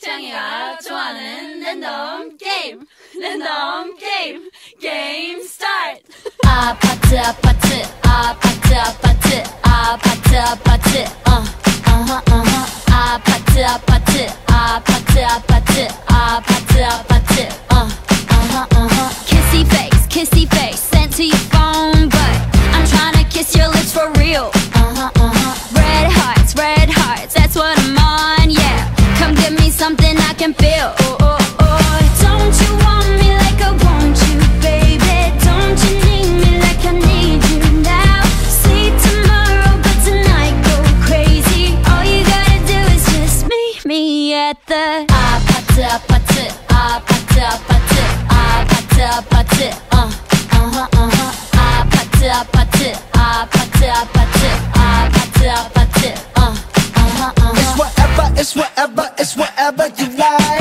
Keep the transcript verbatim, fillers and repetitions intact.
태양이가 좋아하는 랜덤 게임 랜덤 게임 게임 스타트. 아파트 아파트 아파트 아파트 아파트 아파트 어 어허 어허 아파트 아파트 아파트 아파트 아파트 아파트 어 어허 어허 Kissy face kissy face sent to your phone but I'm tryna kiss your lips for real. Uh-huh uh-huh red hearts red hearts that's what I'm on. Yeah, come give me something I can feel. Oh oh oh don't you want me like I want you, baby? Don't you need me like I need you now? See tomorrow but tonight go crazy. All you gotta do is just meet me at the 아파트 아파트 아파트 아파트 아파트 아파트 어 어허 어허 아파트 아파트 아파트 아파트 아파트 아파트 어 어허 어허 It's whatever, it's whatever, it's whatever you like.